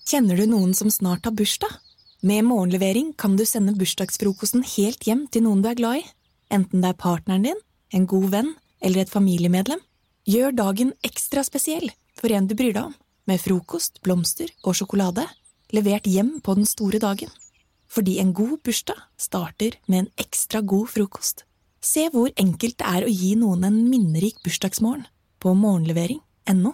Kjenner du noen som snart har bursdag? Med morgenlevering kan du sende bursdagsfrokosten helt hjem til noen du er glad i. Enten det er partneren din, en god venn eller et familiemedlem. Gjør dagen ekstra spesiell for en du bryr deg om, med frokost, blomster og sjokolade, levert hjem på den store dagen. Fordi en god bursdag starter med en ekstra god frokost. Se hvor enkelt det er å gi noen en minnerik bursdagsmorgen på morgenlevering.no.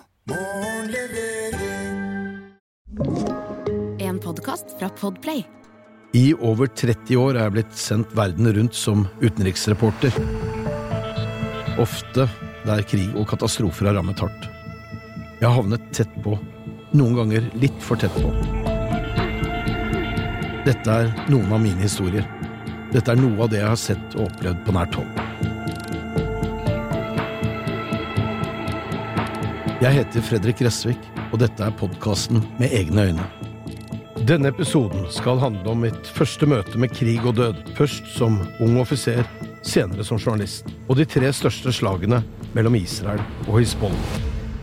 En podcast fra Podplay. I over 30 år er jeg blitt sendt verden rundt som utenriksreporter. Ofte der krig og katastrofer har rammet hardt. Jeg har havnet tett på, noen ganger litt for tett på. Dette er noen av mine historier. Dette er noe av det jeg har sett og opplevd på nært hold. Jeg heter Fredrik Resvik, og dette er podcasten Med egne øyne. Denne episoden skal handle om mitt første møte med krig og død, først som ung offiser, senere som journalist, og de 3 største slagene mellom Israel og Hizbollah.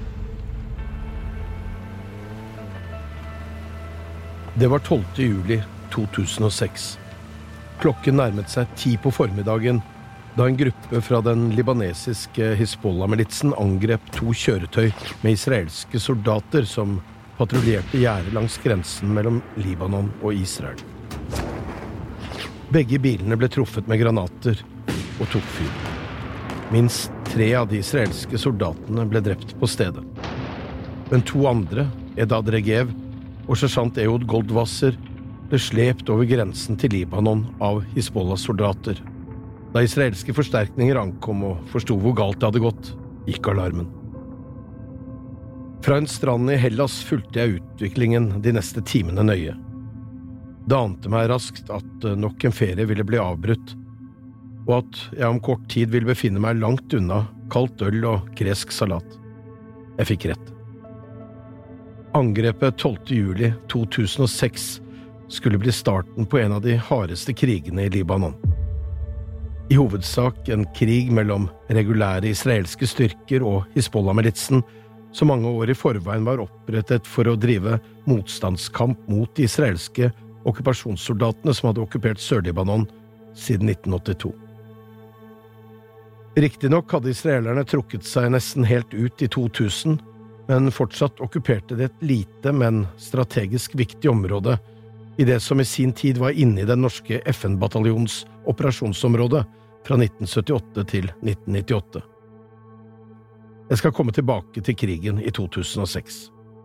Det var 12. juli 2006. Klokken nærmet seg 10 på formiddagen, da en gruppe fra den libanesiske Hizbollah-militsen angrep 2 kjøretøy med israelske soldater som patruljerte gjerdet langs grensen mellom Libanon og Israel. Begge bilene ble truffet med granater og tok fyr. Minst 3 av de israelske soldatene ble drept på stedet. Men 2 andre, Edad Regev og sersjant Ehud Goldwasser, ble slept over grensen til Libanon av Hizbollah-soldater. Da israelske forsterkninger ankom og forstod hvor galt det hadde gått, gikk alarmen. Fra en strand i Hellas fulgte jeg utviklingen de neste timene nøye. Det ante meg raskt at nok en ferie ville bli avbrutt, og at jeg om kort tid ville befinne meg langt unna kaldt øl og gresk salat. Jeg fikk rett. Angrepet 12. juli 2006 skulle bli starten på en av de hardeste krigene i Libanon. I hovedsak en krig mellom regulære israelske styrker og Hizbollah-militsen, som mange år i forveien var opprettet for å drive motstandskamp mot de israelske okkupasjonssoldatene som hadde okkupert Sør-Libanon siden 1982. Riktignok hadde israelerne trukket seg nesten helt ut i 2000, men fortsatt okkuperte det et lite, men strategisk viktig område i det som i sin tid var inne i den norske FN-bataljons operasjonsområde fra 1978 til 1998. Jeg skal komme tilbake til krigen i 2006.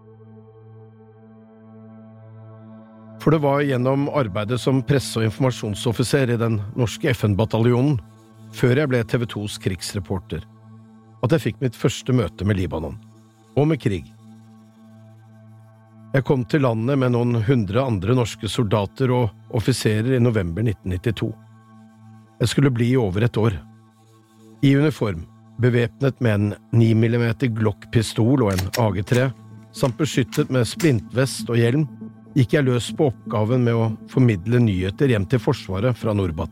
For det var gjennom arbeidet som presse- og informasjonsoffiser i den norske FN-bataljonen, før jeg ble TV 2s krigsreporter, at jeg fikk mitt første møte med Libanon, og med krig. Jeg kom til landet med noen 100 andre norske soldater og offiserer i november 1992. Jeg skulle bli i over et år. I uniform, bevæpnet med en 9 mm Glock-pistol og en AG-3, samt beskyttet med splintvest og hjelm, gikk jeg løs på oppgaven med å formidle nyheter hjem til Forsvaret fra Norbat.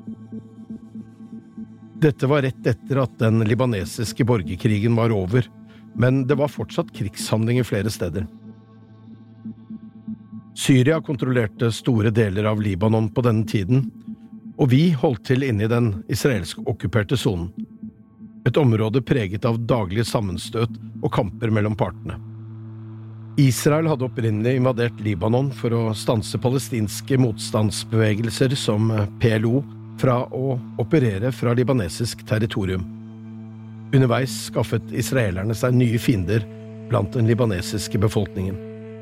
Dette var rett etter at den libanesiske borgerkrigen var over, men det var fortsatt krigshandlinger flere steder. Syria kontrollerte store deler av Libanon på denne tiden, og vi holdt til inne i den israelsk-okkuperte sonen. Et område preget av daglige sammenstøt og kamper mellom partene. Israel hadde opprinnelig invadert Libanon for å stanse palestinske motstandsbevegelser som PLO fra å operere fra libanesisk territorium. Underveis skaffet israelerne seg nye fiender blant den libanesiske befolkningen.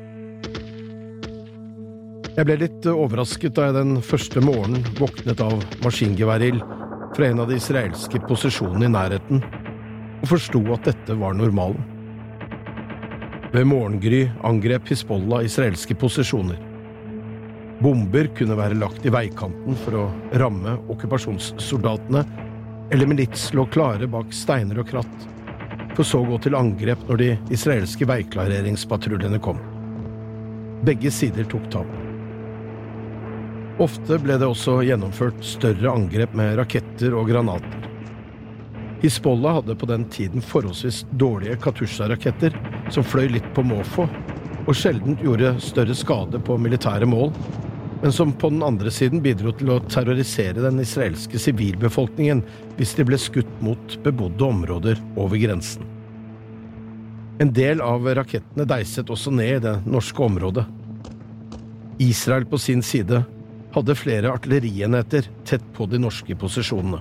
Jeg ble litt overrasket da jeg den første morgenen våknet av maskingeværild fra en av de israelske posisjonene i nærheten, og forstod at dette var normalen. Ved morgengry angrep Hizbollah israelske posisjoner. Bomber kunne være lagt i veikanten for å ramme okkupasjonssoldatene, eller milits lå klare bak steiner og kratt, for så å gå til angrep når de israelske veiklareringspatrulljene kom. Begge sider tok tap. Ofte ble det også gjennomført større angrep med raketter og granater. Hizbollah hadde på den tiden forholdsvis dårlige Katusha-raketter som fløy litt på måfå, og sjelden gjorde større skade på militære mål, men som på den andre siden bidro til å terrorisere den israelske sivilbefolkningen hvis de ble skutt mot bebodde områder over grensen. En del av rakettene deiset også ned i det norske området. Israel på sin side hadde flere artillerienheter tett på de norske posisjonene.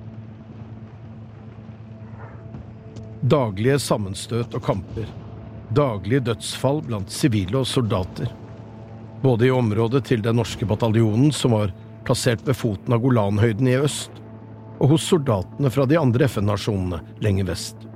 Daglige sammenstøt og kamper. Daglige dødsfall blant sivile og soldater. Både i området til den norske bataljonen som var plassert ved foten av Golanhøyden i øst, og hos soldatene fra de andre FN-nasjonene lenger vest.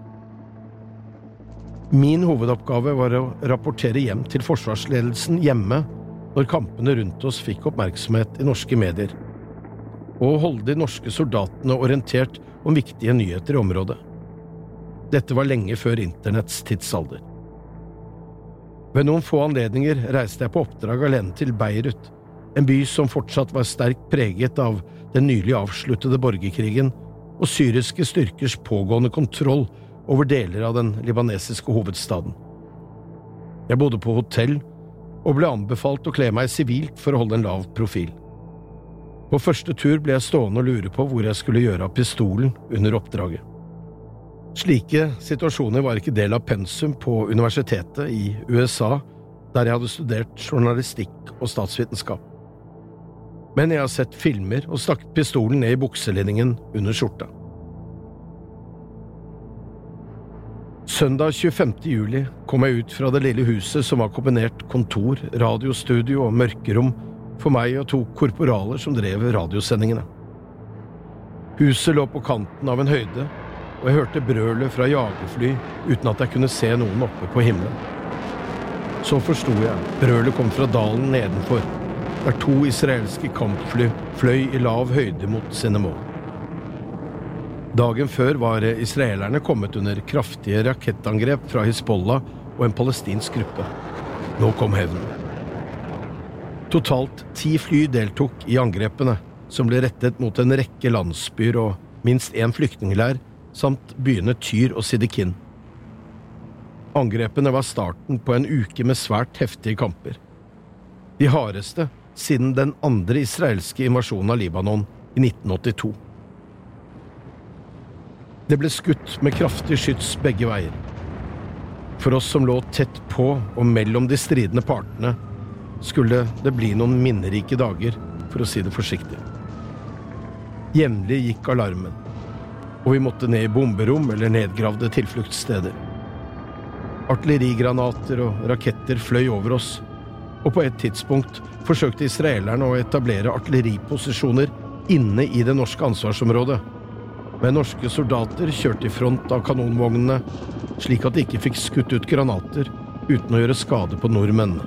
Min hovedoppgave var å rapportere hjem til forsvarsledelsen hjemme når kampene rundt oss fikk oppmerksomhet i norske medier, og holde de norske soldatene orientert om viktige nyheter i området. Dette var lenge før internetts tidsalder. Ved noen få anledninger reiste jeg på oppdrag alene til Beirut, en by som fortsatt var sterkt preget av den nylig avsluttede borgerkrigen og syriske styrkers pågående kontroll over deler av den libanesiske hovedstaden. Jeg bodde på hotell og ble anbefalt å kle meg sivilt for å holde en lav profil. På første tur ble jeg stående og lure på hvor jeg skulle gjøre av pistolen under oppdraget. Slike situasjoner var ikke del av pensum på universitetet i USA, der jeg hadde studert journalistikk og statsvitenskap. Men jeg har sett filmer og stakk pistolen ned i bukselinningen under skjorta. Søndag 25. juli kom jeg ut fra det lille huset som var kombinert kontor, radiostudio og mørkerom for meg og 2 korporaler som drev radiosendingene. Huset lå på kanten av en høyde, og jeg hørte brølet fra jagerfly uten at jeg kunne se noen oppe på himmelen. Så forstod jeg. Brølet kom fra dalen nedenfor, der 2 israelske kampfly fløy i lav høyde mot sine mål. Dagen før var israelerne kommet under kraftige rakettangrep fra Hizbollah og en palestinsk gruppe. Nå kom hevnen. Totalt 10 fly deltok i angrepene, som ble rettet mot en rekke landsbyer og minst 1 flyktningleir, samt byene Tyr og Sidikin. Angrepene var starten på en uke med svært heftige kamper. De hardeste siden den andre israelske invasjonen av Libanon i 1982. Det ble skutt med kraftig skyts begge veier. For oss som lå tett på og mellom de stridende partene, skulle det bli noen minnerike dager, for å si det forsiktig. Jevnlig gikk alarmen, og vi måtte ned i bomberom eller nedgravde tilfluktssteder. Artillerigranater og raketter fløy over oss, og på et tidspunkt forsøkte israelerne å etablere artilleriposisjoner inne i det norske ansvarsområdet, men norske soldater kjørte i front av kanonvognene, slik at de ikke fikk skutt ut granater uten å gjøre skade på nordmennene.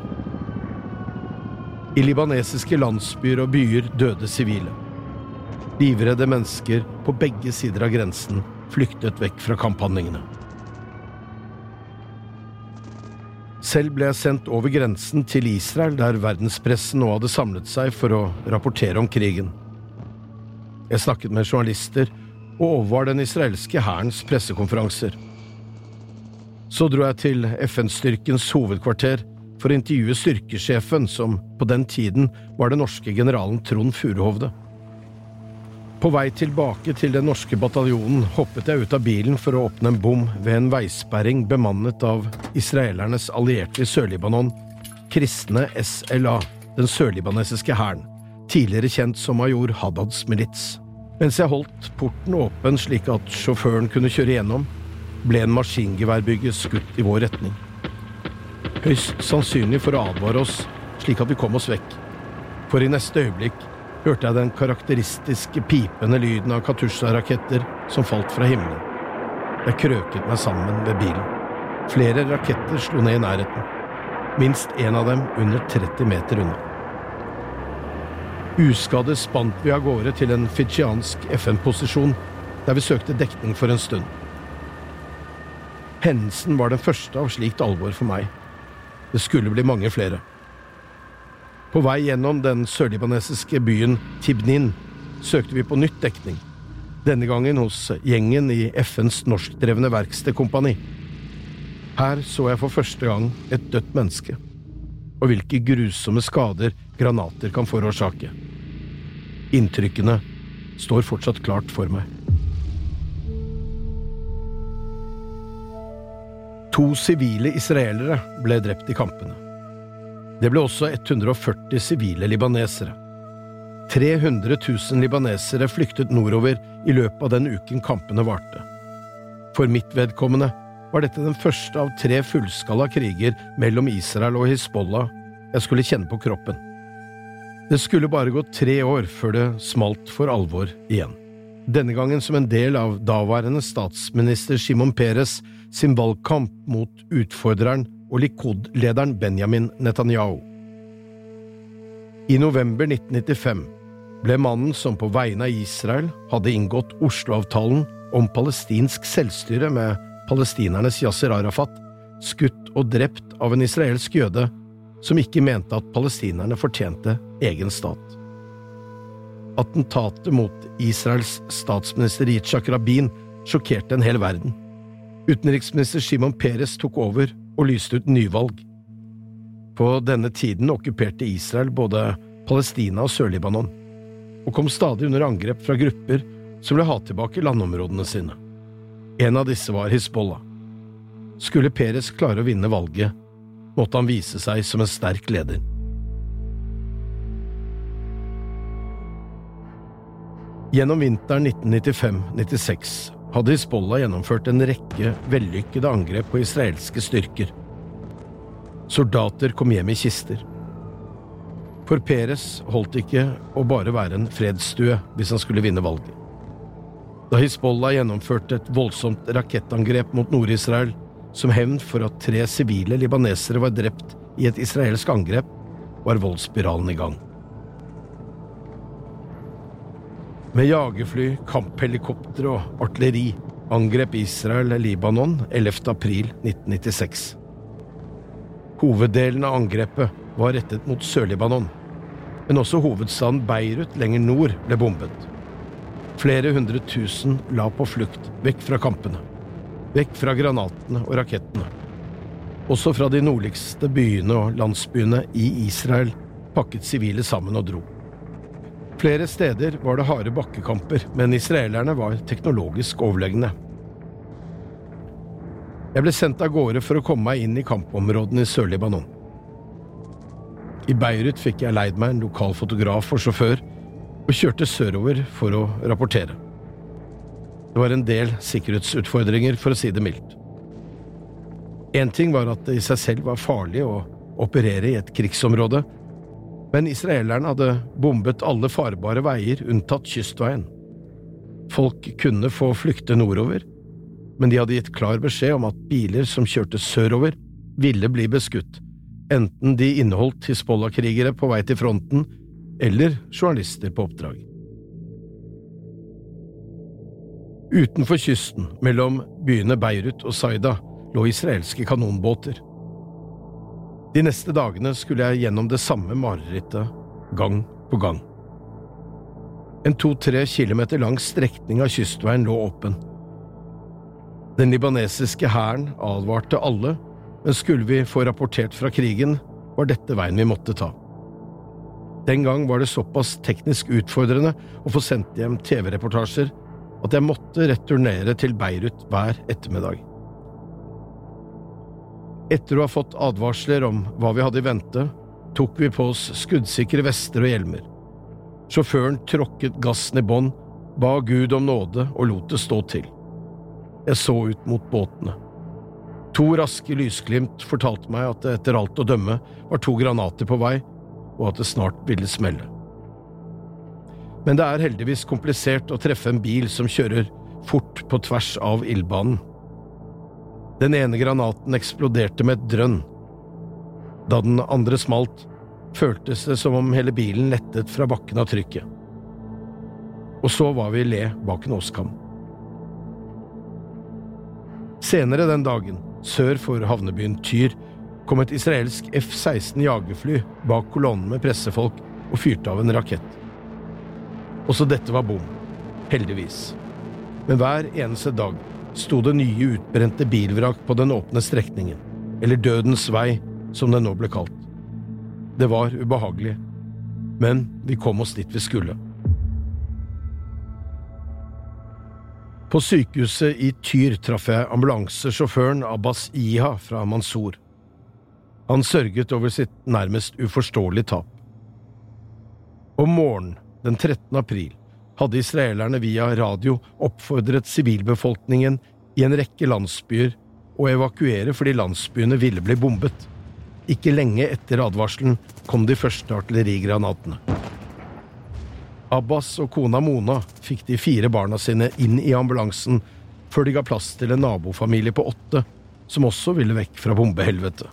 I libanesiske landsbyer og byer døde sivile. Livredde mennesker på begge sider av grensen flyktet vekk fra kamphandlingene. Selv ble jeg sendt over grensen til Israel, der verdenspressen nå hadde samlet seg for å rapportere om krigen. Jeg snakket med journalister og overvar den israelske hærens pressekonferanser. Så dro jeg til FN-styrkens hovedkvarter for å intervjue styrkesjefen, som på den tiden var den norske generalen Trond Furuhovde. På vei tilbake til den norske bataljonen hoppet jeg ut av bilen for å åpne en bom ved en veisperring bemannet av israelernes allierte i Sør-Libanon, kristne SLA, den sørlibanesiske hæren, tidligere kjent som major Haddads milits. Mens jeg holdt porten åpen slik at sjåføren kunne kjøre gjennom, ble en maskingeværbygge skutt i vår retning. Høyst sannsynlig for å advare oss, slik at vi kom oss vekk. For i neste øyeblikk hørte jeg den karakteristiske pipende lyden av Katusha-raketter som falt fra himmelen. Jeg krøket meg sammen ved bilen. Flere raketter slo ned i nærheten. Minst en av dem under 30 meter unna. Uskadde spant vi av gårde til en fidsjiansk FN-posisjon, der vi søkte dekning for en stund. Hendelsen var den første av slikt alvor for meg. Det skulle bli mange flere. På vei gjennom den sørlibanesiske byen Tibnin søkte vi på nytt dekning, denne gangen hos gjengen i FNs norskdrevne verkstedkompani. Her så jeg for første gang et dødt menneske. og hvilke grusomme skader granater kan forårsake. Inntrykkene står fortsatt klart for meg. 2 sivile israelere ble drept i kampene. Det ble også 140 sivile libanesere. 300 000 libanesere flyktet nordover i løpet av den uken kampene varte. For mitt vedkommende var dette den første av 3 fullskala kriger mellom Israel og Hizbollah jeg skulle kjenne på kroppen. Det skulle bare gå 3 år før det smalt for alvor igjen. Denne gangen som en del av daværende statsminister Shimon Peres sin valgkamp mot utfordreren og Likud-lederen Benjamin Netanyahu. I november 1995 ble mannen som på vegne av Israel hadde inngått Oslo-avtalen om palestinsk selvstyre med palestinernes Yasser Arafat, skutt og drept av en israelsk jøde som ikke mente at palestinerne fortjente egen stat. Attentatet mot Israels statsminister Yitzhak Rabin sjokkerte en hel verden. Utenriksminister Shimon Peres tok over og lyste ut nyvalg. På denne tiden okkuperte Israel både Palestina og Sør-Libanon, og kom stadig under angrep fra grupper som ville ha tilbake landområdene sine. En av disse var Hizbollah. Skulle Peres klare å vinne valget, måtte han vise seg som en sterk leder. Gjennom vinteren 1995-96 hadde Hizbollah gjennomført en rekke vellykkede angrep på israelske styrker. Soldater kom hjem i kister. For Peres holdt ikke å bare være en fredsstue hvis han skulle vinne valget. Da Hizbollah gjennomførte et voldsomt rakettangrep mot Nord-Israel som hevn for at 3 sivile libanesere var drept i et israelsk angrep, var voldsspiralen i gang. Med jagerfly, kamphelikopter og artilleri angrep Israel Libanon 11. april 1996. Hoveddelen av angrepet var rettet mot Sør-Libanon, men også hovedstaden Beirut lenger nord ble bombet. Flere 100 000 la på flukt vekk fra kampene, vekk fra granatene og rakettene. Også fra de nordligste byene og landsbyene i Israel pakket sivile sammen og dro. Flere steder var det harde bakkekamper, men israelerne var teknologisk overlegne. Jeg ble sendt av gårde for å komme meg inn i kampområdene i Sør-Libanon. I Beirut fikk jeg leid meg en lokal fotograf og sjåfør, og kjørte sørover for å rapportere. Det var en del sikkerhetsutfordringer, for å si det mildt. En ting var at det i seg selv var farlig å operere i et krigsområde, men israelerne hadde bombet alle farbare veier unntatt kystveien. Folk kunne få flykte nordover, men de hadde gitt klar beskjed om at biler som kjørte sørover ville bli beskutt, enten de inneholdt Hizbollah-krigere på vei til fronten eller journalister på oppdrag. Utenfor kysten, mellom byene Beirut og Saida, lå israelske kanonbåter. De neste dagene skulle jeg gjennom det samme marerittet, gang på gang. En 2-3 kilometer lang strekning av kystveien lå åpen. Den libanesiske hæren advarte alle, men skulle vi få rapportert fra krigen, var dette veien vi måtte ta. Den gang var det såpass teknisk utfordrende å få sendt hjem TV-reportasjer at jeg måtte returnere til Beirut hver ettermiddag. Etter å ha fått advarsler om hva vi hadde i vente, tok vi på oss skuddsikre vester og hjelmer. Sjåføren tråkket gassen i bånn, ba Gud om nåde og lot det stå til. Jeg så ut mot båtene. 2 raske lysglimt fortalte meg at det etter alt å dømme var 2 granater på vei, og at det snart ville smelle. Men det er heldigvis komplisert å treffe en bil som kjører fort på tvers av ildbanen. Den ene granaten eksploderte med et drønn. Da den andre smalt, føltes det som om hele bilen lettet fra bakken av trykket. Og så var vi le bak en åskam. Senere den dagen, sør for havnebyen Tyr, kom et israelsk F-16 jagerfly bak kolonnen med pressefolk og fyrte av en rakett. Også dette var bom, heldigvis. Men hver eneste dag sto det nye utbrente bilvrak på den åpne strekningen, eller Dødens vei, som den nå ble kalt. Det var ubehagelig, men vi kom oss dit vi skulle. På sykehuset i Tyr traff jeg ambulansesjåføren Abbas Iha fra Mansour. Han sørget over sitt nærmest uforståelige tap. Om morgenen, den 13. april, hadde israelerne via radio oppfordret sivilbefolkningen i en rekke landsbyer å evakuere fordi landsbyene ville bli bombet. Ikke lenge etter advarselen kom de første artillerigranatene. Abbas og kona Mona fikk de 4 barna sine inn i ambulansen før de ga plass til en nabofamilie på 8, som også ville vekk fra bombehelvete.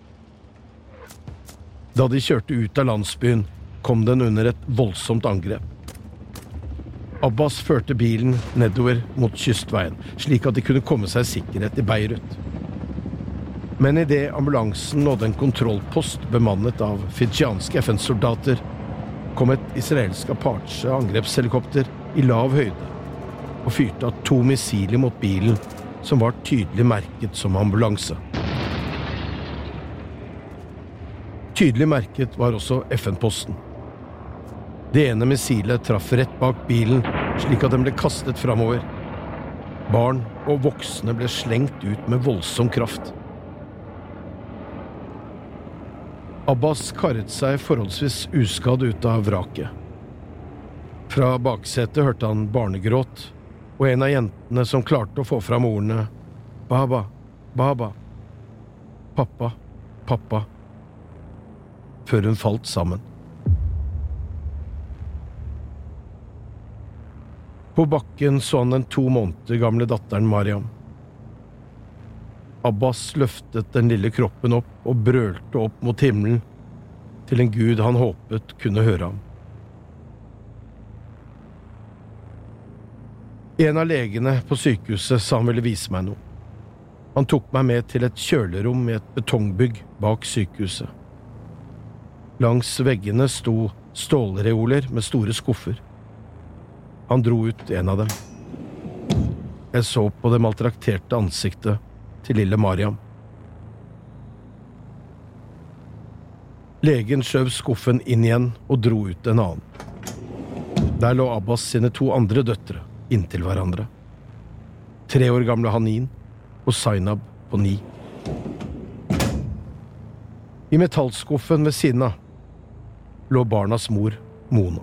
Da de kjørte ut av landsbyen, kom den under et voldsomt angrep. Abbas førte bilen nedover mot kystveien, slik at de kunne komme seg i sikkerhet i Beirut. Men i det ambulansen nådde en kontrollpost bemannet av fidsjianske FN-soldater, kom et israelsk Apache-angrepshelikopter i lav høyde og fyrte av 2 missiler mot bilen, som var tydelig merket som ambulanse. Tydelig merket var også FN-posten. Det ene missilet traff rett bak bilen, slik at den ble kastet framover. Barn og voksne ble slengt ut med voldsom kraft. Abbas karret seg forholdsvis uskadd ut av vraket. Fra baksetet hørte han barnegråt, og en av jentene som klarte å få fram ordene «Baba, baba, pappa, pappa», før hun falt sammen. På bakken så han den 2 måneder gamle datteren Mariam. Abbas løftet den lille kroppen opp og brølte opp mot himmelen til en Gud han håpet kunne høre ham. En av legene på sykehuset sa han ville vise meg noe. Han tok meg med til et kjølerom i et betongbygg bak sykehuset. Langs veggene sto stålreoler med store skuffer. Han dro ut en av dem. Jeg så på det maltrakterte ansiktet til lille Mariam. Legen skjøv skuffen inn igjen og dro ut en annen. Der lå Abbas sine 2 andre døtre inntil hverandre. 3 år gamle Hanin og Zainab på 9. I metallskuffen ved siden av lå barnas mor, Mona.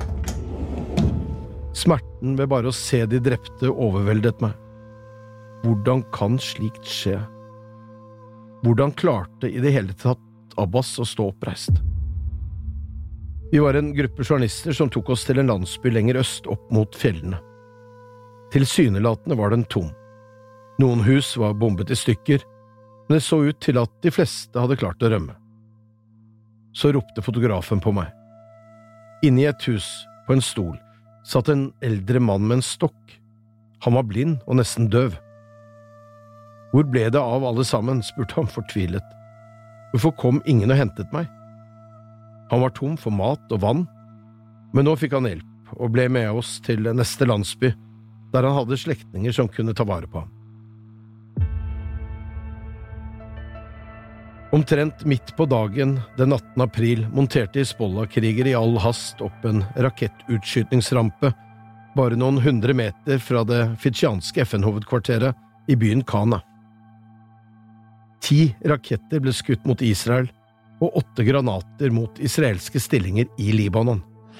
Smerten ved bare å se de drepte overveldet meg. Hvordan kan slikt skje? Hvordan klarte i det hele tatt Abbas å stå oppreist? Vi var en gruppe journalister som tok oss til en landsby lenger øst opp mot fjellene. Tilsynelatende var den tom. Noen hus var bombet i stykker, men det så ut til at de fleste hadde klart å rømme. Så ropte fotografen på meg. Inne i et hus, på en stol, satt en eldre mann med en stokk. Han var blind og nesten døv. Hvor ble det av alle sammen, spurte han fortvilet. Hvorfor kom ingen og hentet meg? Han var tom for mat og vann, men nå fikk han hjelp og ble med oss til neste landsby, der han hadde slektninger som kunne ta vare på ham. Omtrent midt på dagen, den 18. april, monterte Hizbollah-krigere i all hast opp en rakettutskytningsrampe bare noen 100 meter fra det fidsjianske FN-hovedkvarteret i byen Kana. 10 raketter ble skutt mot Israel, og 8 granater mot israelske stillinger i Libanon.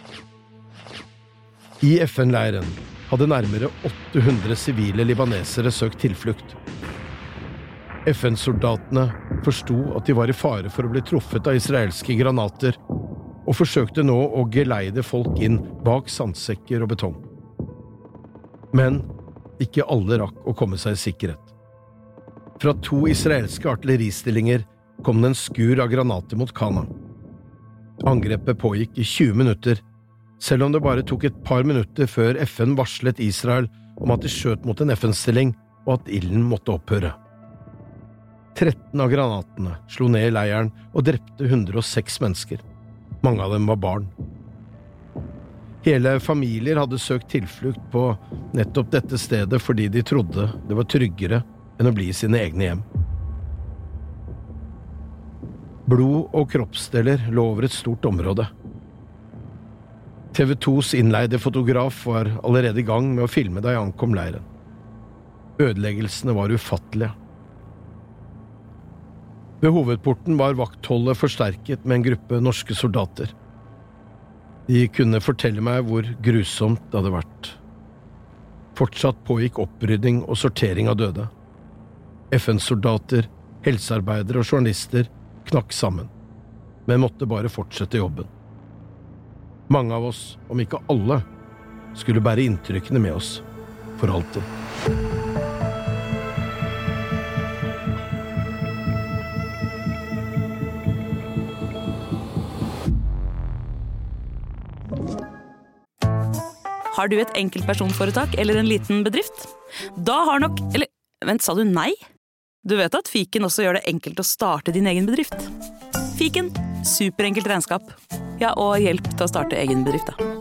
I FN-leiren hadde nærmere 800 sivile libanesere søkt tilflukt. FN-soldatene forsto at de var i fare for å bli truffet av israelske granater, og forsøkte nå å geleide folk inn bak sandsekker og betong. Men ikke alle rakk å komme seg i sikkerhet. Fra 2 israelske artilleristillinger kom det en skur av granater mot Kana. Angrepet pågikk i 20 minutter, selv om det bare tok et par minutter før FN varslet Israel om at de skjøt mot en FN-stilling og at ilden måtte opphøre. 13 av granatene slo ned i leiren og drepte 106 mennesker. Mange av dem var barn. Hele familier hadde søkt tilflukt på nettopp dette stedet fordi de trodde det var tryggere enn å bli i sine egne hjem. Blod og kroppsdeler lå over et stort område. TV 2s innleide fotograf var allerede i gang med å filme da jeg ankom leiren. Ødeleggelsene var ufattelige. Ved hovedporten var vaktholdet forsterket med en gruppe norske soldater. De kunne fortelle meg hvor grusomt det hadde vært. Fortsatt pågikk opprydding og sortering av døde. FN-soldater, helsearbeidere og journalister knakk sammen, men måtte bare fortsette jobben. Mange av oss, om ikke alle, skulle bære inntrykkene med oss, for alltid. Har du et enkeltpersonforetak eller en liten bedrift? Da har nok... Eller, vent, sa du nei? Du vet at Fiken også gjør det enkelt å starte din egen bedrift. Fiken, superenkelt regnskap. Ja, og hjelp til å starte egen bedrift, da.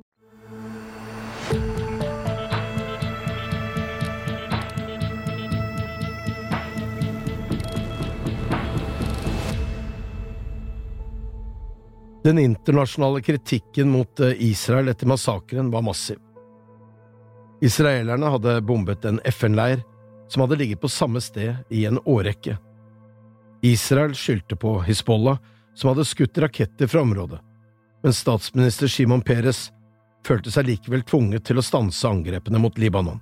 Den internasjonale kritikken mot Israel etter massakren var massiv. Israelerne hadde bombet en FN-leir som hadde ligget på samme sted i en årrekke. Israel skyldte på Hizbollah, som hadde skutt raketter fra området, men statsminister Shimon Peres følte seg likevel tvunget til å stanse angrepene mot Libanon.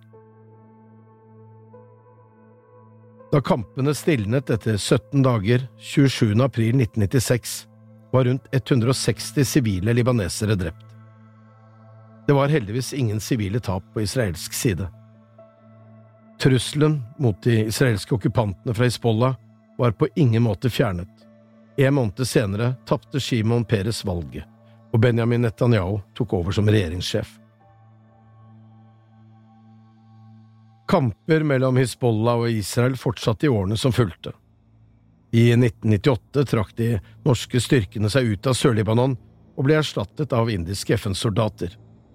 Da kampene stilnet etter 17 dager, 27. april 1996, var rundt 160 sivile libanesere drept. Det var heldigvis ingen sivile tap på israelsk side. Trusselen mot de israelske okkupantene fra Hizbollah var på ingen måte fjernet. En måned senere tapte Shimon Peres valget, og Benjamin Netanyahu tok over som regjeringssjef. Kamper mellom Hizbollah og Israel fortsatte i årene som fulgte. I 1998 trakk de norske styrkene seg ut av Sør-Libanon og ble erstattet av indiske FN-soldater.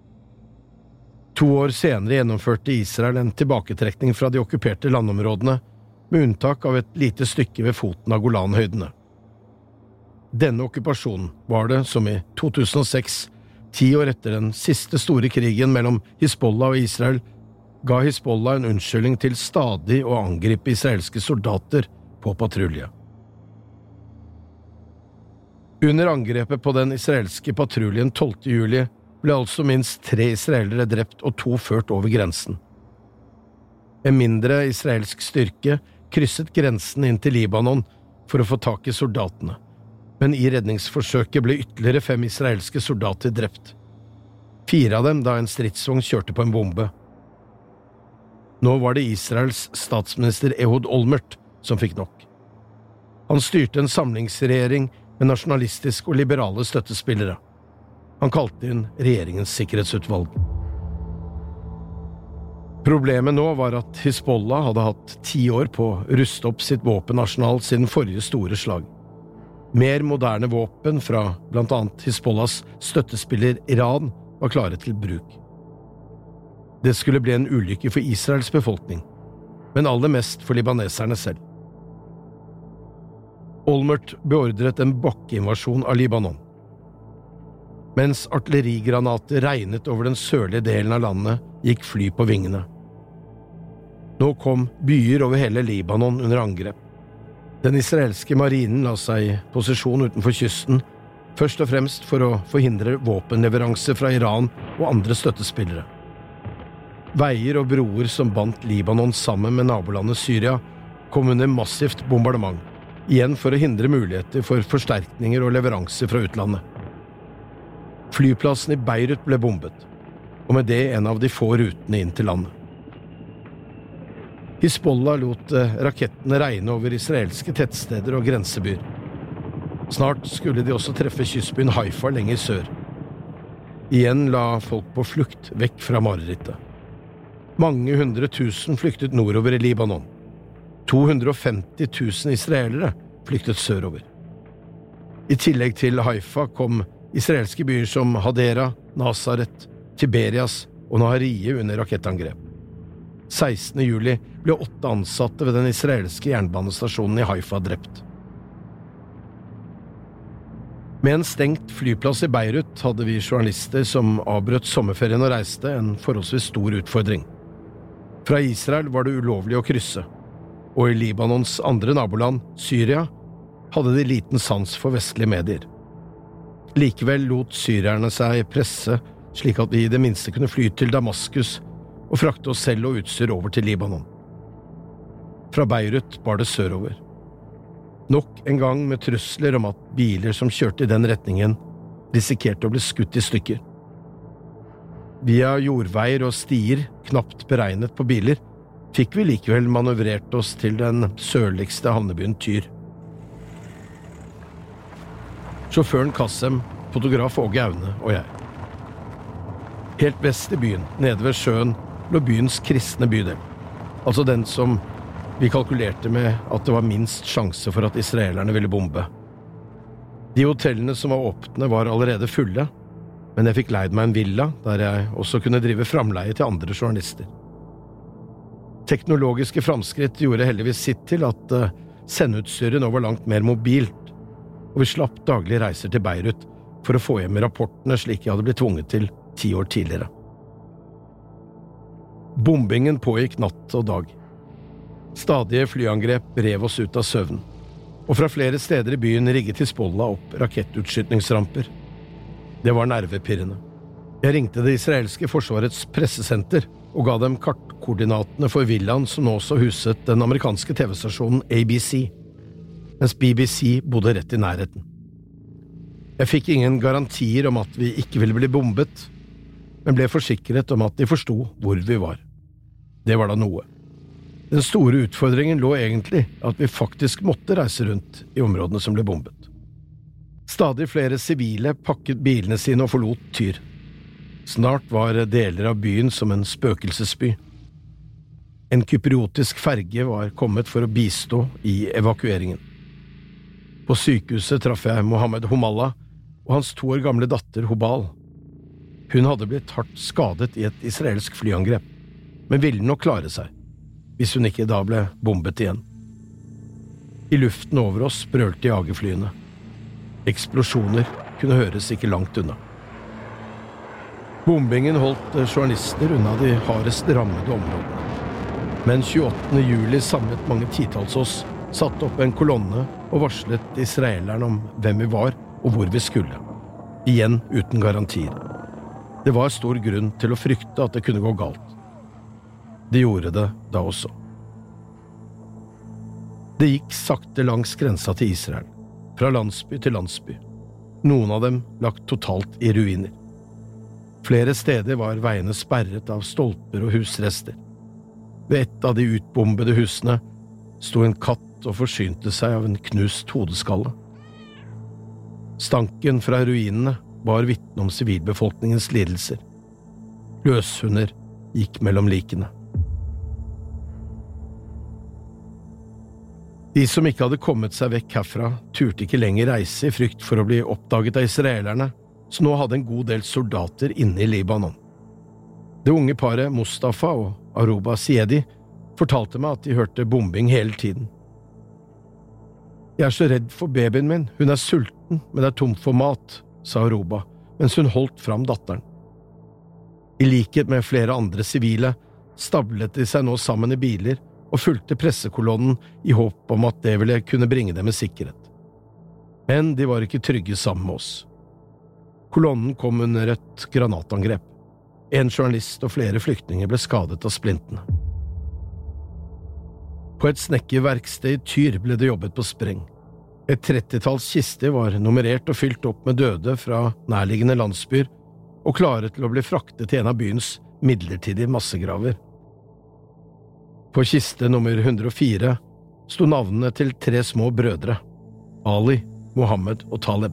2 år senere gjennomførte Israel en tilbaketrekning fra de okkuperte landområdene, med unntak av et lite stykke ved foten av Golanhøydene. Denne okkupasjonen var det som i 2006, 10 år etter den siste store krigen mellom Hizbollah og Israel, ga Hizbollah en unnskyldning til stadig å angripe israelske soldater på patrulje. Under angrepet på den israelske patruljen 12. juli ble altså minst 3 israelere drept og 2 ført over grensen. En mindre israelsk styrke krysset grensen inn til Libanon for å få tak i soldatene, men i redningsforsøket ble ytterligere 5 israelske soldater drept. 4 av dem da en stridsvogn kjørte på en bombe. Nå var det Israels statsminister Ehud Olmert som fikk nok. Han styrte en samlingsregjering med nasjonalistiske og liberale støttespillere. Han kalte inn regjeringens sikkerhetsutvalg. Problemet nå var at Hizbollah hadde hatt 10 år på å ruste opp sitt våpenarsenal siden forrige store slag. Mer moderne våpen fra blant annet Hizbollahs støttespiller Iran var klare til bruk. Det skulle bli en ulykke for Israels befolkning, men aller mest for libaneserne selv. Olmert beordret en bakkeinvasjon av Libanon. Mens artillerigranater regnet over den sørlige delen av landet, gikk fly på vingene. Nå kom byer over hele Libanon under angrep. Den israelske marinen la seg i posisjon utenfor kysten, først og fremst for å forhindre våpenleveranser fra Iran og andre støttespillere. Veier og broer som bandt Libanon sammen med nabolandet Syria kom under massivt bombardement, igjen for å hindre muligheter for forsterkninger og leveranser fra utlandet. Flyplassen i Beirut ble bombet, og med det en av de få rutene inn til landet. Hizbollah lot rakettene regne over israelske tettsteder og grensebyer. Snart skulle de også treffe kystbyen Haifa lenger sør. Igjen la folk på flukt vekk fra marerittet. Mange 100 000 flyktet nordover i Libanon. 250 000 israelere flyktet sørover. I tillegg til Haifa kom israelske byer som Hadera, Nazaret, Tiberias og Nahariye under rakettangrep. 16. juli ble 8 ansatte ved den israelske jernbanestasjonen i Haifa drept. Med en stengt flyplass i Beirut hadde vi journalister som avbrøt sommerferien og reiste, en forholdsvis stor utfordring. Fra Israel var det ulovlig å krysse, og i Libanons andre naboland, Syria, hadde de liten sans for vestlige medier. Likevel lot syrierne seg presse slik at vi i det minste kunne fly til Damaskus og frakte oss selv og utstyr over til Libanon. Fra Beirut bar det sørover. Nok en gang med trusler om at biler som kjørte i den retningen risikerte å bli skutt i stykker. Via jordveier og stier, knapt beregnet på biler, fikk vi likevel manøvrert oss til den sørligste havnebyen Tyr. Sjåføren Kassem, fotograf Åge Aune og jeg. Helt vest i byen, nede ved sjøen, lå byens kristne bydel, altså den som vi kalkulerte med at det var minst sjanse for at israelerne ville bombe. De hotellene som var åpne var allerede fulle, men jeg fikk leid meg en villa der jeg også kunne drive framleie til andre journalister. Teknologiske framskritt gjorde heldigvis sitt til at sendeutstyret nå var langt mer mobilt, og vi slapp daglige reiser til Beirut for å få hjem rapportene slik jeg hadde blitt tvunget til 10 år tidligere. Bombingen pågikk natt og dag. Stadige flyangrep rev oss ut av søvn, og fra flere steder i byen rigget Hizbollah opp rakettutskytningsramper. Det var nervepirrende. Jeg ringte det israelske forsvarets pressesenter og ga dem kartkoordinatene for villaen som nå også huset den amerikanske TV-stasjonen ABC, mens BBC bodde rett i nærheten. Jeg fikk ingen garantier om at vi ikke ville bli bombet, men ble forsikret om at de forsto hvor vi var. Det var da noe. Den store utfordringen lå egentlig at vi faktisk måtte reise rundt i områdene som ble bombet. Stadig flere sivile pakket bilene sine og forlot Tyr. Snart var deler av byen som en spøkelsesby. En kypriotisk ferge var kommet for å bistå i evakueringen. På sykehuset traff jeg Mohammed Homallah og hans 2 år gamle datter Hobal. Hun hadde blitt hardt skadet i et israelsk flyangrep, men ville nok klare seg, hvis hun ikke da ble bombet igjen. I luften over oss brølte jagerflyene. Eksplosjoner kunne høres ikke langt unna. Bombingen holdt journalister unna de hardest rammede områdene. Men 28. juli samlet mange titalls oss, satte opp en kolonne og varslet israelerne om hvem vi var og hvor vi skulle. Igjen uten garantier. Det var stor grunn til å frykte at det kunne gå galt. De gjorde det da også. Det gikk sakte langs grensa til Israel, fra landsby til landsby. Noen av dem lagt totalt i ruiner. Flere steder var veiene sperret av stolper og husrester. Ved et av de utbombede husene sto en katt og forsynte seg av en knust hodeskalle. Stanken fra ruinene var vitne om sivilbefolkningens lidelser. Løshunder gikk mellom likene. De som ikke hadde kommet seg vekk herfra, turte ikke lenger reise i frykt for å bli oppdaget av israelerne, som nå hadde en god del soldater inne i Libanon. Det unge paret Mustafa og Aruba Siedi fortalte meg at de hørte bombing hele tiden. «Jeg er så redd for babyen min, hun er sulten, men det er tomt for mat», sa Aruba, mens hun holdt fram datteren. I likhet med flere andre sivile stablet de seg nå sammen i biler og fulgte pressekolonnen i håp om at det ville kunne bringe dem med sikkerhet. Men de var ikke trygge sammen med oss. Kolonnen kom under et granatangrep. En journalist og flere flyktninger ble skadet av splintene. På et snekkerverksted i Tyr ble det jobbet på spreng. Et 30-talls kister var nummerert og fylt opp med døde fra nærliggende landsbyer og klare til å bli fraktet til en av byens midlertidige massegraver. På kiste nummer 104 sto navnene til 3 små brødre, Ali, Mohammed og Taleb.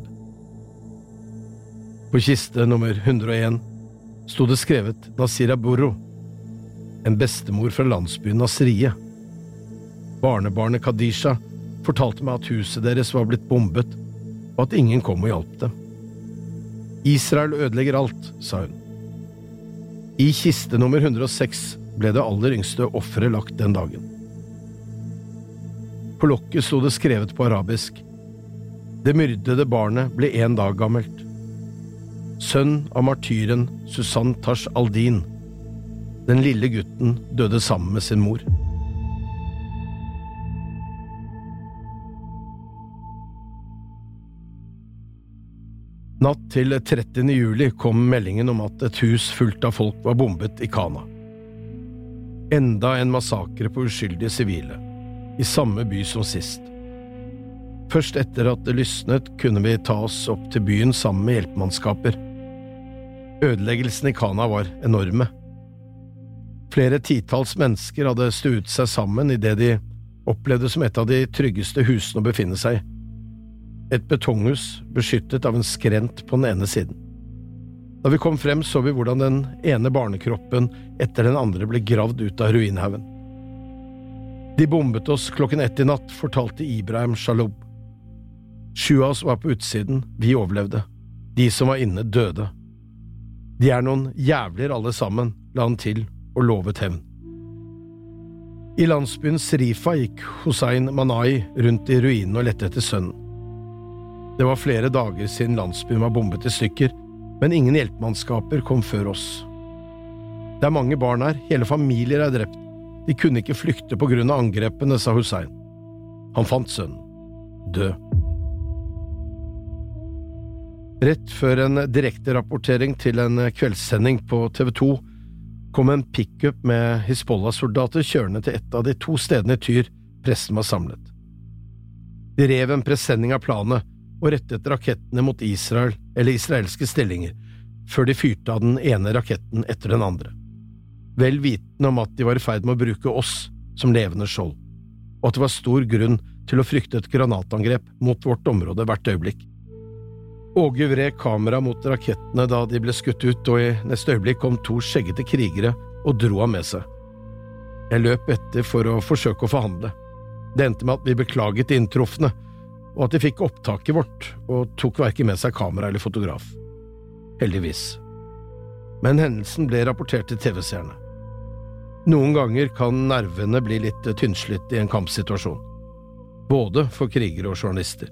På kiste nummer 101 sto det skrevet Nasira Burro, en bestemor fra landsbyen Nasriye. Barnebarnet Kadisha fortalte meg at huset deres var blitt bombet, og at ingen kom og hjalp dem. Israel ødelegger alt, sa hun. I kiste nummer 106 ble det aller yngste offeret lagt den dagen. På lokket sto det skrevet på arabisk: Det myrdede barnet ble 1 dag gammelt. Sønn av martyren Susanne Tash Aldin. Den lille gutten døde sammen med sin mor. Natt til 30. juli kom meldingen om at et hus fullt av folk var bombet i Kana. Enda en massakre på uskyldige sivile, i samme by som sist. Først etter at det lysnet kunne vi ta oss opp til byen sammen med hjelpemannskaper. Ødeleggelsen i Kana var enorme. Flere titalls mennesker hadde stuet seg sammen i det de opplevde som et av de tryggeste husene å befinne seg i. Et betonghus beskyttet av en skrent på den ene siden. Da vi kom frem så vi hvordan den ene barnekroppen etter den andre ble gravd ut av ruinhaugen. De bombet oss 1:00 i natt, fortalte Ibrahim Shaloub. 7 av oss var på utsiden, vi overlevde. De som var inne døde. De er noen jævler alle sammen, la han til og lovet hevn. I landsbyen Srifa gikk Hussein Manai rundt i ruinene og lette etter sønnen. Det var flere dager siden landsbyen var bombet i stykker, men ingen hjelpemannskaper kom før oss. Det er mange barn her, hele familier er drept. De kunne ikke flykte på grunn av angrepene, sa Hussein. Han fant sønnen. Død. Rett før en direkterapportering til en kveldssending på TV 2 kom en pick-up med Hizbollah-soldater kjørende til et av de 2 stedene i Tyr pressen var samlet. De rev en presenning av planet og rettet rakettene mot Israel eller israelske stillinger, før de fyrte av den ene raketten etter den andre. Vel vitende om at de var i ferd med å bruke oss som levende skjold, og at det var stor grunn til å frykte et granatangrep mot vårt område hvert øyeblikk. Åge vred kamera mot rakettene da de ble skutt ut, og i neste øyeblikk kom 2 skjeggete krigere og dro ham med seg. Jeg løp etter for å forsøke å forhandle. Det endte med at vi beklaget de inntrufne, og at de fikk opptaket vårt, og tok hverken med seg kamera eller fotograf. Heldigvis. Men hendelsen ble rapportert til TV-seerne. Noen ganger kan nervene bli litt tynnslitt i en kampsituasjon, både for krigere og journalister.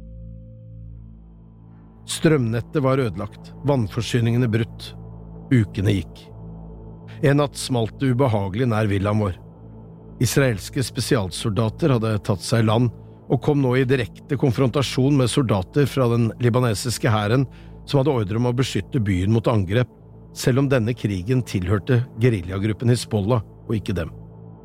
Strømnettet var ødelagt, vannforsyningene brutt. Ukene gikk. En natt smalt det ubehagelig nær villaen vår. Israelske spesialsoldater hadde tatt seg i land og kom nå i direkte konfrontasjon med soldater fra den libanesiske hæren som hadde ordre om å beskytte byen mot angrep, selv om denne krigen tilhørte geriljagruppen Hizbollah og ikke dem.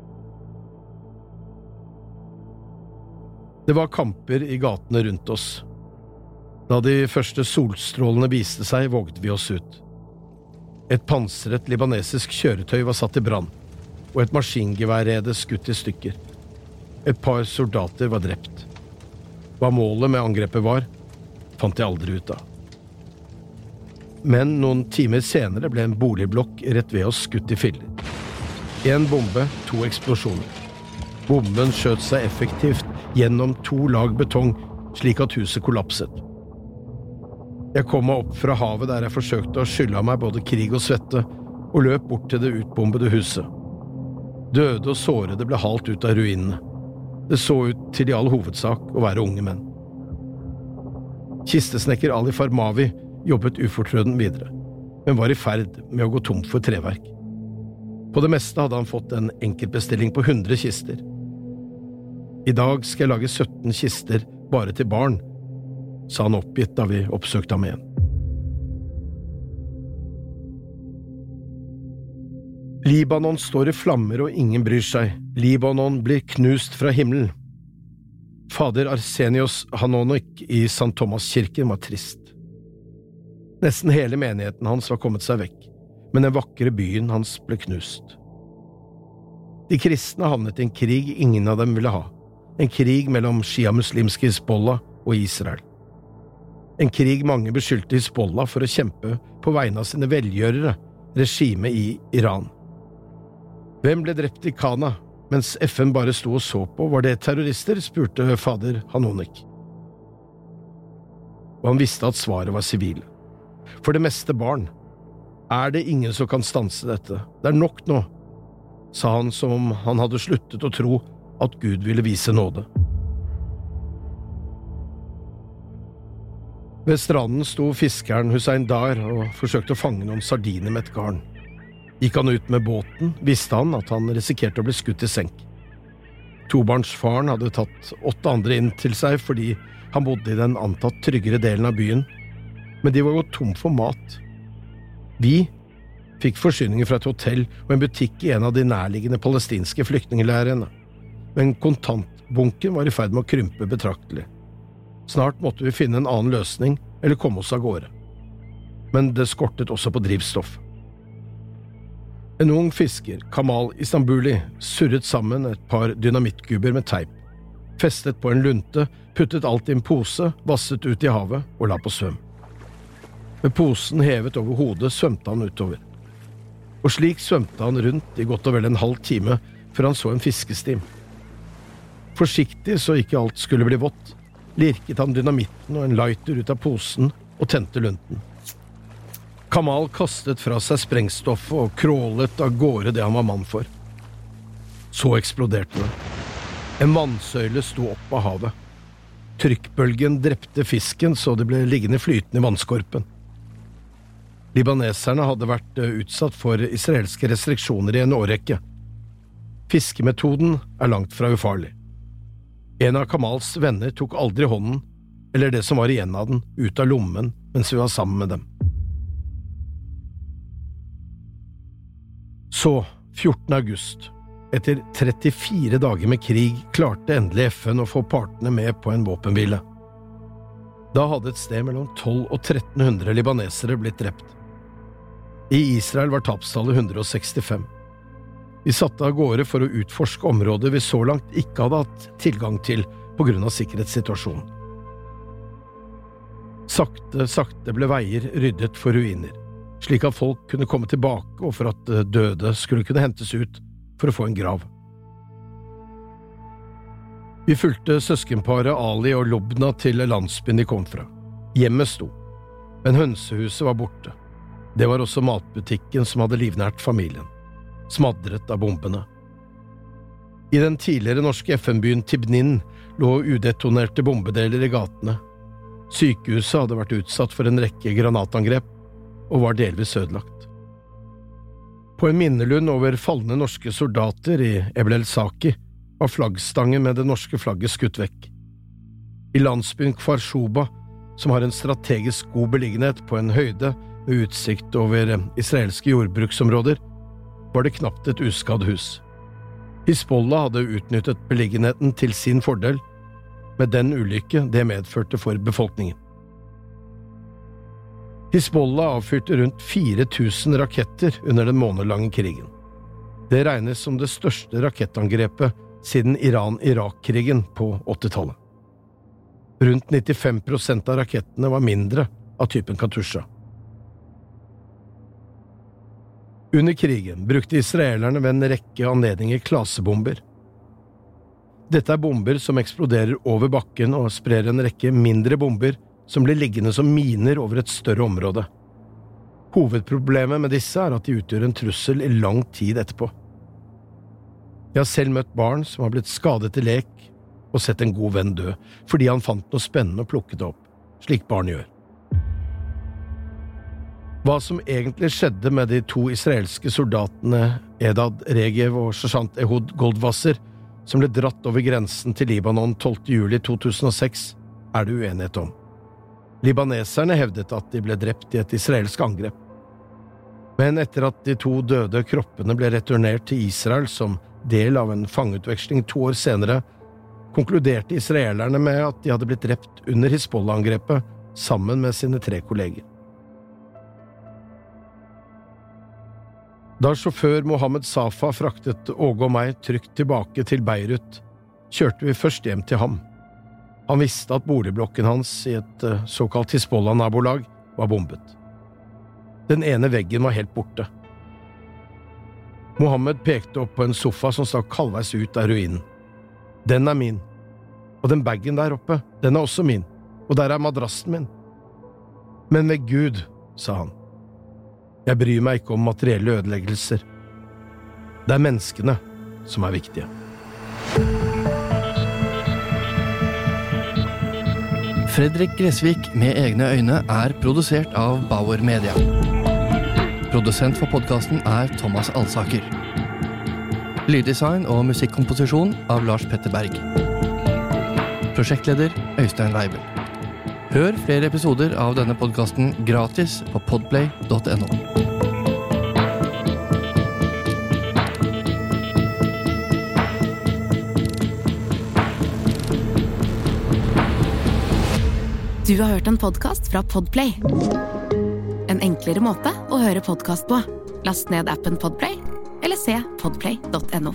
Det var kamper i gatene rundt oss. Da de første solstrålene viste seg, vågde vi oss ut. Et pansret libanesisk kjøretøy var satt i brann, og et maskingeværrede skutt i stykker. Et par soldater var drept. Hva målet med angrepet var, fant jeg aldri ut av. Men noen timer senere ble en boligblokk rett ved oss skutt i filler. En bombe, 2 eksplosjoner. Bomben skjøt seg effektivt gjennom 2 lag betong, slik at huset kollapset. Jeg kom meg opp fra havet der jeg forsøkte å skylle av meg både krig og svette, og løp bort til det utbombede huset. Døde og sårede ble halt ut av ruinene. Det så ut til i all hovedsak å være unge menn. Kistesnekker Ali Farmavi jobbet ufortrødent videre, men var i ferd med å gå tomt for treverk. På det meste hadde han fått en enkeltbestilling på 100 kister. I dag skal jeg lage 17 kister bare til barn, sa han oppgitt da vi oppsøkte ham igjen. Libanon står i flammer og ingen bryr seg. Libanon blir knust fra himmelen. Fader Arsenios Hanonik i St. Thomas-kirken var trist. Nesten hele menigheten hans var kommet seg vekk, men den vakre byen hans ble knust. De kristne havnet i en krig ingen av dem ville ha. En krig mellom shia-muslimske Hizbollah og Israel. En krig mange beskyldte Hizbollah for å kjempe på vegne av sine velgjørere, regimet i Iran. Hvem ble drept i Kana, mens FN bare sto og så på? Var det terrorister, spurte fader Hanonik. Og han visste at svaret var sivile. For det meste barn. Er det ingen som kan stanse dette? Det er nok nå, sa han som om han hadde sluttet å tro at Gud ville vise nåde. Ved stranden sto fiskeren Hussein Dar og forsøkte å fange noen sardiner med et garn. Gikk han ut med båten, visste han at han risikerte å bli skutt i senk. Tobarnsfaren hadde tatt 8 andre inn til seg fordi han bodde i den antatt tryggere delen av byen, men de var gått tom for mat. Vi fikk forsyninger fra et hotell og en butikk i en av de nærliggende palestinske flyktningleirene, men kontantbunken var i ferd med å krympe betraktelig. Snart måtte vi finne en annen løsning eller komme oss av gårde. Men det skortet også på drivstoff. En ung fisker, Kamal Istanbuli, surret sammen et par dynamittkuber med teip, festet på en lunte, puttet alt i en pose, vasset ut i havet og la på svøm. Med posen hevet over hodet svømte han utover. Og slik svømte han rundt i godt og vel en halv time før han så en fiskestim. Forsiktig så ikke alt skulle bli vått, lirket han dynamitten og en lighter ut av posen og tente lunten. Kamal kastet fra seg sprengstoffet og krålet av gårde det han var mann for. Så eksploderte det. En vannsøyle sto opp av havet. Trykkbølgen drepte fisken så det ble liggende flytende i vannskorpen. Libaneserne hadde vært utsatt for israelske restriksjoner i en årrekke. Fiskemetoden langt fra ufarlig. En av Kamals venner tok aldri hånden, eller det som var igjen av den, ut av lommen mens vi var sammen med dem. Så, 14. august, etter 34 dager med krig, klarte endelig FN å få partene med på en våpenhvile. Da hadde et sted mellom 1200 og 1300 libanesere blitt drept. I Israel var tapstallet 165. Vi satte av gårde for å utforske områder vi så langt ikke hadde hatt tilgang til på grunn av sikkerhetssituasjonen. Sakte ble veier ryddet for ruiner, slik at folk kunne komme tilbake og for at døde skulle kunne hentes ut for å få en grav. Vi fulgte søskenparet Ali og Lobna til landsbyen de kom fra. Hjemmet sto, men hønsehuset var borte. Det var også matbutikken som hadde livnært familien. Smadret av bombene. I den tidligere norske FN-byen Tibnin lå udetonerte bombedeler i gatene. Sykehuset hadde vært utsatt for en rekke granatangrep og var delvis ødelagt. På en minnelund over falne norske soldater i Eblel Saki var flaggstangen med det norske flagget skutt vekk. I landsbyen Kfar Shuba, som har en strategisk god beliggenhet på en høyde med utsikt over israelske jordbruksområder, var det knapt et uskadd hus. Hizbollah hadde utnyttet beliggenheten til sin fordel, med den ulykke det medførte for befolkningen. Hizbollah avfyrte rundt 4000 raketter under den månedlange krigen. Det regnes som det største rakettangrepet siden Iran-Irak-krigen på 80-tallet. Rundt 95% av rakettene var mindre av typen Katusha. Under krigen brukte israelerne ved en rekke anledninger klasebomber. Dette bomber som eksploderer over bakken og sprer en rekke mindre bomber som blir liggende som miner over et større område. Hovedproblemet med disse at de utgjør en trussel i lang tid etterpå. Jeg har selv møtt barn som har blitt skadet i lek og sett en god venn dø fordi han fant noe spennende og plukket det opp, slik barn gjør. Hva som egentlig skjedde med de 2 israelske soldatene Edad Regev og sersjant Ehud Goldwasser, som ble dratt over grensen til Libanon 12. juli 2006, det uenighet om. Libaneserne hevdet at de ble drept i et israelsk angrep. Men etter at de 2 døde kroppene ble returnert til Israel som del av en fangeutveksling 2 år senere, konkluderte israelerne med at de hadde blitt drept under Hizbollah-angrepet sammen med sine 3 kolleger. Da sjåfør Mohammed Safa fraktet Åge og meg trygt tilbake til Beirut, kjørte vi først hjem til ham. Han visste at boligblokken hans i et såkalt Hizbollah-nabolag var bombet. Den ene veggen var helt borte. Mohammed pekte opp på en sofa som stakk halvveis ut av ruinen. Den min. Og den bagen der oppe, den også min. Og der madrassen min. Men ved Gud, sa han. Jeg bryr meg ikke om materielle ødeleggelser. Det menneskene som viktige. Fredrik Gressvik med egne øyne produsert av Bauer Media. Produsent for podcasten Thomas Alsaker. Lyddesign og musikkomposisjon av Lars Petter Berg. Prosjektleder Øystein Weibel. Hør flere episoder av denne podcasten gratis på podplay.no. Du har hørt en podcast fra Podplay. En enklere måte å høre podcast på. Last ned appen Podplay, eller se podplay.no.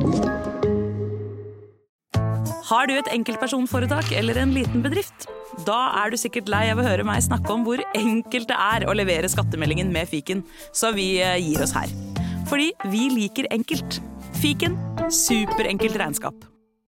Har du et enkeltpersonforetak eller en liten bedrift? Da du sikkert lei av å høre meg snakke om hvor enkelt det å levere skattemeldingen med Fiken, så vi gir oss her. Fordi vi liker enkelt. Fiken, superenkelt regnskap.